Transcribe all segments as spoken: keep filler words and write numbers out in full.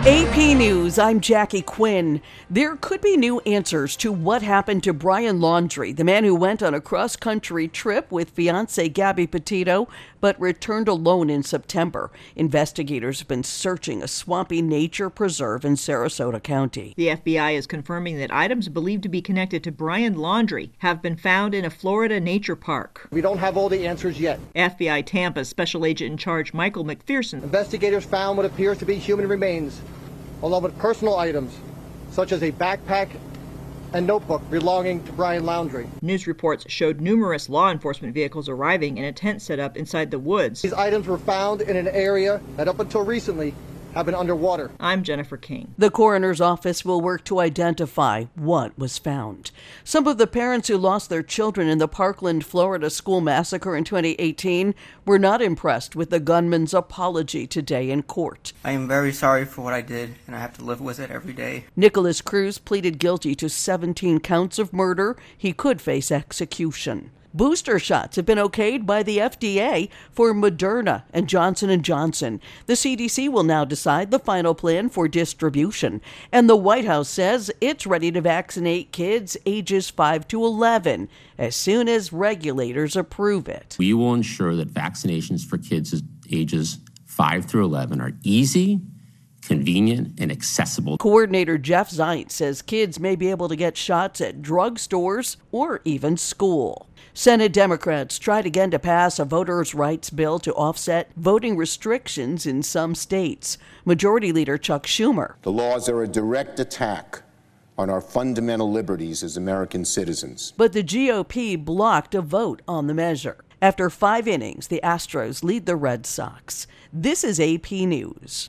A P News, I'm Jackie Quinn. There could be new answers to what happened to Brian Laundrie, the man who went on a cross-country trip with fiancée Gabby Petito, but returned alone in September. Investigators have been searching a swampy nature preserve in Sarasota County. The F B I is confirming that items believed to be connected to Brian Laundrie have been found in a Florida nature park. We don't have all the answers yet. F B I Tampa Special Agent in Charge Michael McPherson. Investigators found what appears to be human remains, along with personal items, such as a backpack and notebook belonging to Brian Laundrie. News reports showed numerous law enforcement vehicles arriving in a tent set up inside the woods. These items were found in an area that up until recently have been underwater. I'm Jennifer King. The coroner's office will work to identify what was found. Some of the parents who lost their children in the Parkland, Florida school massacre in twenty eighteen were not impressed with the gunman's apology today in court. I am very sorry for what I did, and I have to live with it every day. Nicholas Cruz pleaded guilty to seventeen counts of murder. He could face execution. Booster shots have been okayed by the F D A for Moderna and Johnson and Johnson. The C D C will now decide the final plan for distribution. And the White House says it's ready to vaccinate kids ages five to eleven as soon as regulators approve it. We will ensure that vaccinations for kids ages five through eleven are easy, convenient, and accessible. Coordinator Jeff Zients says kids may be able to get shots at drugstores or even school. Senate Democrats tried again to pass a voters' rights bill to offset voting restrictions in some states. Majority Leader Chuck Schumer. The laws are a direct attack on our fundamental liberties as American citizens. But the G O P blocked a vote on the measure. After five innings, the Astros lead the Red Sox. This is A P News.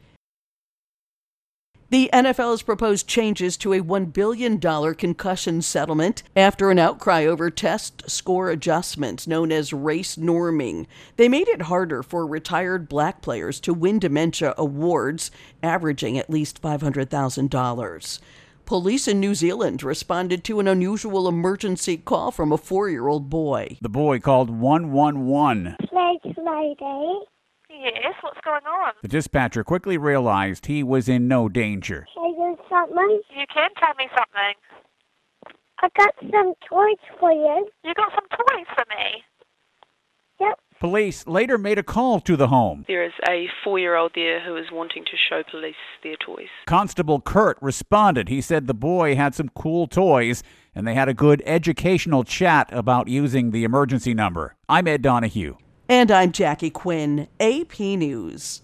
The N F L has proposed changes to a one billion dollars concussion settlement after an outcry over test score adjustments known as race norming. They made it harder for retired black players to win dementia awards, averaging at least five hundred thousand dollars. Police in New Zealand responded to an unusual emergency call from a four-year-old boy. The boy called one one one. Snakes lady. Yes, what's going on? The dispatcher quickly realized he was in no danger. Can I do something? You can tell me something. I got some toys for you. You got some toys for me? Yep. Police later made a call to the home. There is a four-year-old there who is wanting to show police their toys. Constable Kurt responded. He said the boy had some cool toys, and they had a good educational chat about using the emergency number. I'm Ed Donahue. And I'm Jackie Quinn, A P News.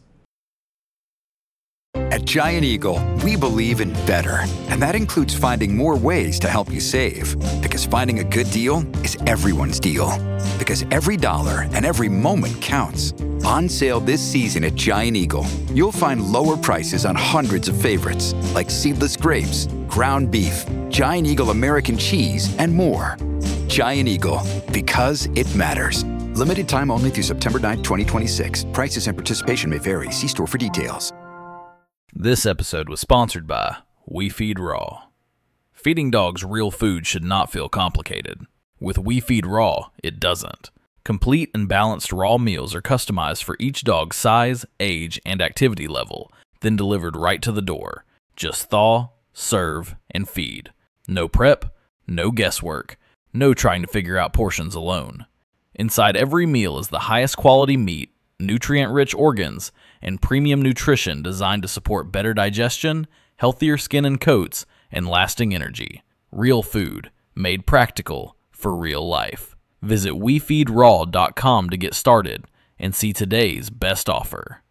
At Giant Eagle, we believe in better, and that includes finding more ways to help you save. Because finding a good deal is everyone's deal. Because every dollar and every moment counts. On sale this season at Giant Eagle, you'll find lower prices on hundreds of favorites, like seedless grapes, ground beef, Giant Eagle American cheese, and more. Giant Eagle, because it matters. Limited time only through September ninth, twenty twenty-six. Prices and participation may vary. See store for details. This episode was sponsored by We Feed Raw. Feeding dogs real food should not feel complicated. With We Feed Raw, it doesn't. Complete and balanced raw meals are customized for each dog's size, age, and activity level, then delivered right to the door. Just thaw, serve, and feed. No prep, no guesswork, no trying to figure out portions alone. Inside every meal is the highest quality meat, nutrient-rich organs, and premium nutrition designed to support better digestion, healthier skin and coats, and lasting energy. Real food, made practical for real life. Visit we feed raw dot com to get started and see today's best offer.